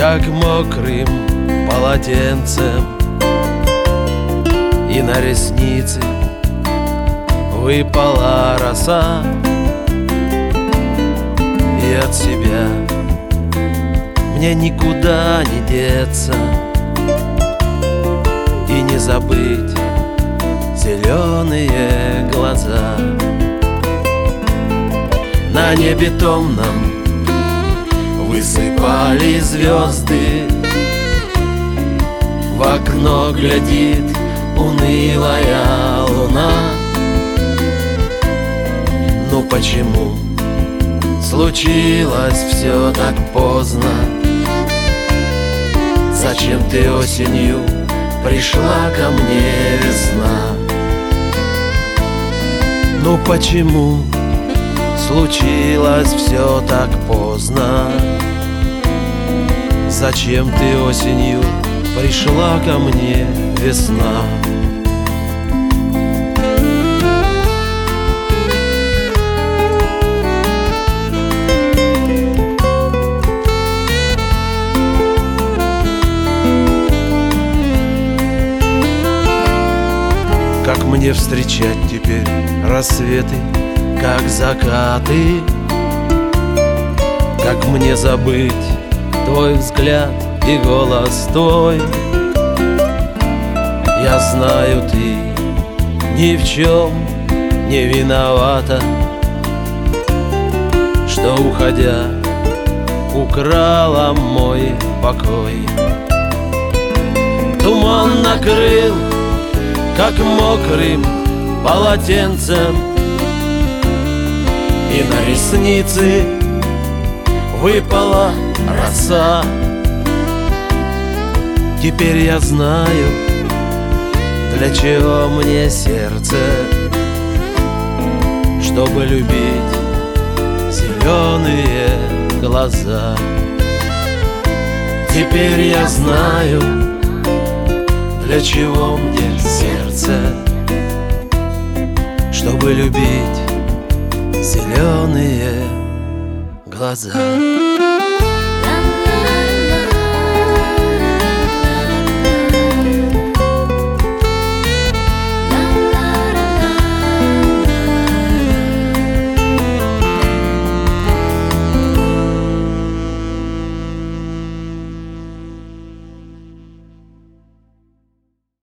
как мокрым полотенцем, и на ресницы выпала роса. И от себя мне никуда не деться, и не забыть зеленые глаза. На небе томном высыпали звезды, в окно глядит унылая луна. Ну почему случилось все так поздно? Зачем ты осенью пришла ко мне, весна? Ну почему случилось все так поздно? Зачем ты осенью пришла ко мне, весна? Как мне встречать теперь рассветы, как закаты? Как мне забыть твой взгляд и голос твой? Я знаю, ты ни в чем не виновата, что, уходя, украла мой покой. Туман накрыл, как мокрым полотенцем, и на ресницы выпала роса. Теперь я знаю, для чего мне сердце, чтобы любить зеленые глаза. Теперь я знаю, для чего мне сердце, чтобы любить зеленые глаза.